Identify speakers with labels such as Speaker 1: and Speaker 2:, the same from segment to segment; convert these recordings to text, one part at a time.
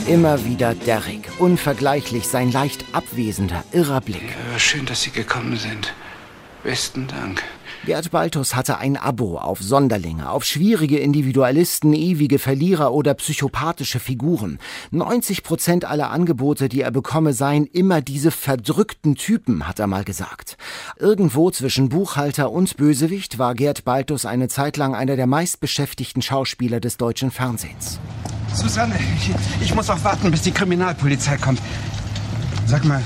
Speaker 1: Immer wieder Derrick, unvergleichlich sein leicht abwesender, irrer Blick.
Speaker 2: Ja, schön, dass Sie gekommen sind. Besten Dank.
Speaker 1: Gerd Baltus hatte ein Abo auf Sonderlinge, auf schwierige Individualisten, ewige Verlierer oder psychopathische Figuren. 90% aller Angebote, die er bekomme, seien immer diese verdrückten Typen, hat er mal gesagt. Irgendwo zwischen Buchhalter und Bösewicht war Gerd Baltus eine Zeit lang einer der meistbeschäftigten Schauspieler des deutschen Fernsehens.
Speaker 3: Susanne, ich muss auch warten, bis die Kriminalpolizei kommt. Sag mal,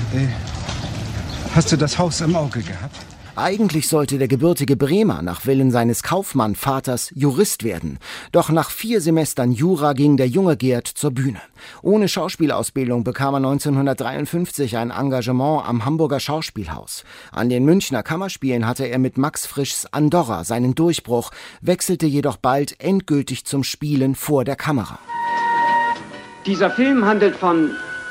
Speaker 3: hast du das Haus im Auge gehabt?
Speaker 1: Eigentlich sollte der gebürtige Bremer nach Willen seines Kaufmann-Vaters Jurist werden. Doch nach 4 Semestern Jura ging der junge Gerd zur Bühne. Ohne Schauspielausbildung bekam er 1953 ein Engagement am Hamburger Schauspielhaus. An den Münchner Kammerspielen hatte er mit Max Frischs Andorra seinen Durchbruch, wechselte jedoch bald endgültig zum Spielen vor der Kamera.
Speaker 4: Dieser Film handelt von...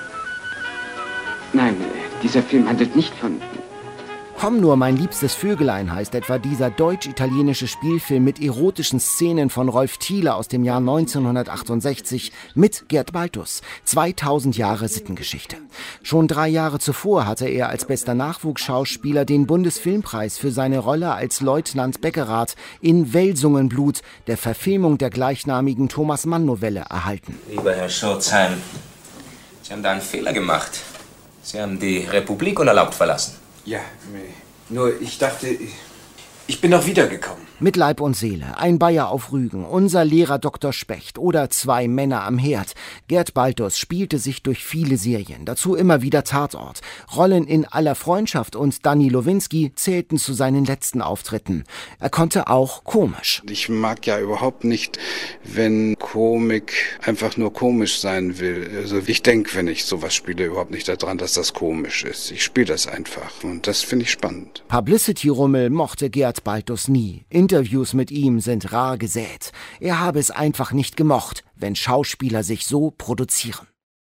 Speaker 4: Nein, dieser Film handelt nicht von...
Speaker 1: Komm nur, mein liebstes Vögelein heißt etwa dieser deutsch-italienische Spielfilm mit erotischen Szenen von Rolf Thiele aus dem Jahr 1968 mit Gerd Baltus. 2000 Jahre Sittengeschichte. Schon 3 Jahre zuvor hatte er als bester Nachwuchsschauspieler den Bundesfilmpreis für seine Rolle als Leutnant Beckerath in Welsungenblut, der Verfilmung der gleichnamigen Thomas-Mann-Novelle, erhalten.
Speaker 5: Lieber Herr Schurzheim, Sie haben da einen Fehler gemacht. Sie haben die Republik unerlaubt verlassen.
Speaker 2: Ja, nur ich dachte, ich bin noch wiedergekommen.
Speaker 1: Mit Leib und Seele, ein Bayer auf Rügen, unser Lehrer Dr. Specht oder 2 Männer am Herd. Gerd Baltus spielte sich durch viele Serien, dazu immer wieder Tatort. Rollen in Aller Freundschaft und Danny Lowinski zählten zu seinen letzten Auftritten. Er konnte auch komisch.
Speaker 2: Ich mag ja überhaupt nicht, wenn Komik einfach nur komisch sein will. Also ich denke, wenn ich sowas spiele, überhaupt nicht daran, dass das komisch ist. Ich spiele das einfach und das finde ich spannend.
Speaker 1: Publicity-Rummel mochte Gerd Baltus nie. Interviews mit ihm sind rar gesät. Er habe es einfach nicht gemocht, wenn Schauspieler sich so produzieren.